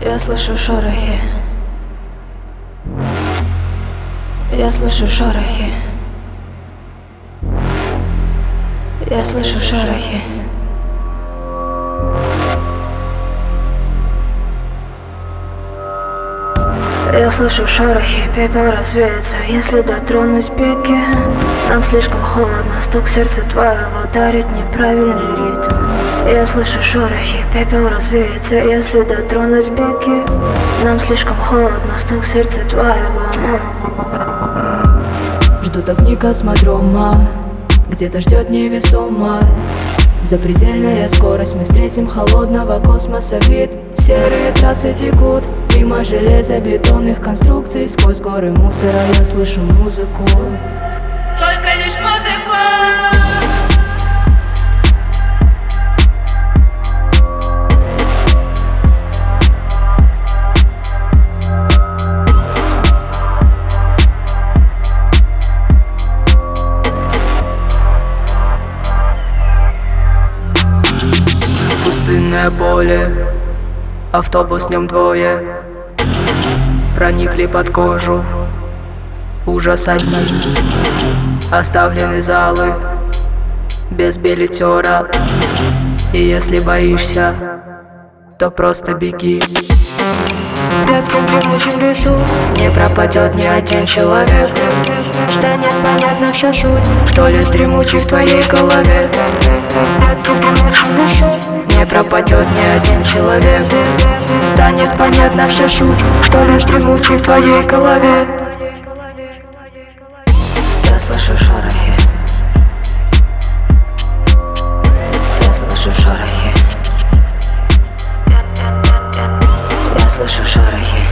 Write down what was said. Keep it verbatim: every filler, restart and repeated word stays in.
Я слышу шорохи. Я слышу шорохи. Я слышу шорохи. Я слышу шорохи, пепел развеется, если дотронусь беги. Нам слишком холодно, стук сердца твоего дарит неправильный ритм. Я слышу шорохи, пепел развеется, если дотронусь беги. Нам слишком холодно, стук сердца твоего. Ждут огни космодрома, где-то ждет невесомость. Запредельная скорость, мы встретим холодного космоса вид. Серые трассы текут мимо железобетонных конструкций. Сквозь горы мусора я слышу музыку, только лишь музыку. Пустынное поле, автобус в нем двое, проникли под кожу, ужас одни. Оставлены залы без билетера, и если боишься, то просто беги. В редком дремучем лесу не пропадет ни один человек. Станет понятна вся суть, что лес дремучий в твоей голове. В редком дремучем лесу не пропадет ни один человек. Станет понятна вся суть, что лес дремучий в твоей голове. Я слышу шорохи. Я слышу шорохи. Я слышу шорохи.